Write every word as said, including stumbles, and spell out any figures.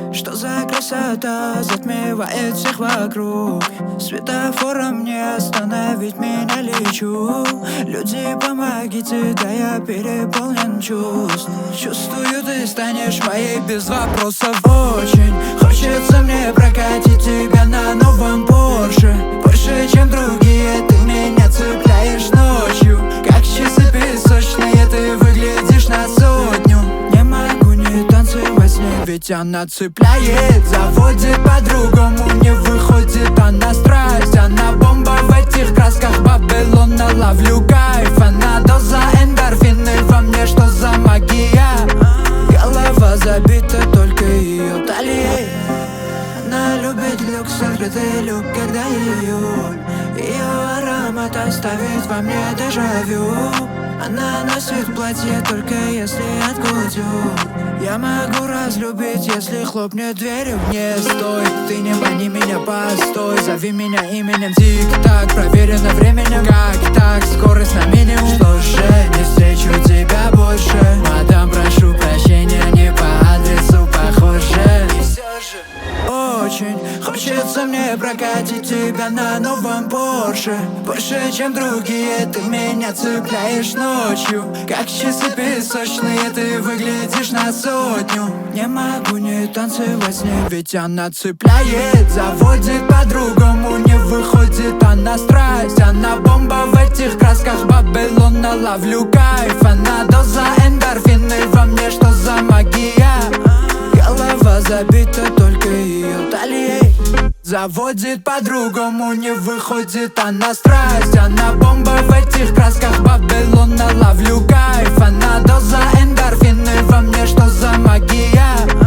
Что за красота затмевает всех вокруг? Светофором не остановить меня, лечу. Люди, помогите, да я переполнен чувств. Чувствую, ты станешь моей без вопросов. Очень хочется мне прокатить тебя на новом Порше. Больше, чем другие, ты меня цепляешь ночью. Как часы песочные, ты выглядишь на сотню. Не могу не танцевать с ней, ведь она цепляет. Заводит по-другому, не выходит она страсть. Она бомба в этих красках Babylon, ловлю кайф. Она доза эндорфины во мне, что за магия? Голова забита только ее талией. Она любит люкс, открытый люк, когда июль. Ее аромат оставит во мне дежавю. Она носит платье только если от кутюр. Я могу разлюбить, если хлопнет дверью. Не стой, ты не мани меня, постой. Зови меня именем, тик-так, проверено временем. Как так, скорость на минимум. Что же, не встречу тебя больше. Мадам, прошу прощения, не по адресу похоже. И все же очень хочется мне прокатить тебя на новом Порше. Больше, чем другие, ты меня цепляешь ночью. Как часы песочные, ты выглядишь на сотню. Не могу не танцевать с ней, ведь она цепляет. Заводит по-другому, не выходит она страсть. Она бомба в этих красках Babylon, ловлю кайф. Она доза эндорфины во мне, что за магия? Голова забита только ее талией. Заводит по-другому, не выходит она страсть. Она бомба в этих красках Babylon, ловлю кайф. Она доза эндорфины во мне, что за магия?